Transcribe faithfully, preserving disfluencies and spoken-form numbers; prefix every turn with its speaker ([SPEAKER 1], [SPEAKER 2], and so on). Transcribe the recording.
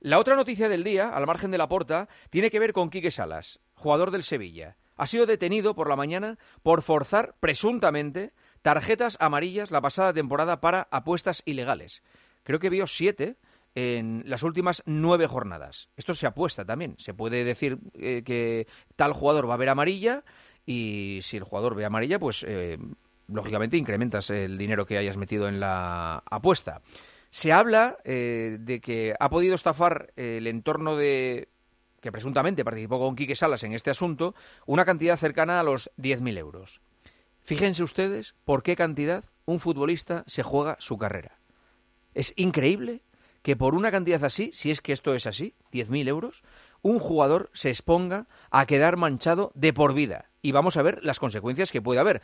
[SPEAKER 1] La otra noticia del día, al margen de Laporta, tiene que ver con Quique Salas, jugador del Sevilla. Ha sido detenido por la mañana por forzar, presuntamente, tarjetas amarillas la pasada temporada para apuestas ilegales. Creo que vio siete en las últimas nueve jornadas. Esto se apuesta también. Se puede decir eh, que tal jugador va a ver amarilla y si el jugador ve amarilla, pues eh, lógicamente incrementas el dinero que hayas metido en la apuesta. Se habla eh, de que ha podido estafar eh, el entorno de, que presuntamente participó con Quique Salas en este asunto, una cantidad cercana a los diez mil euros. Fíjense ustedes por qué cantidad un futbolista se juega su carrera. Es increíble que por una cantidad así, si es que esto es así, diez mil euros, un jugador se exponga a quedar manchado de por vida. Y vamos a ver las consecuencias que puede haber.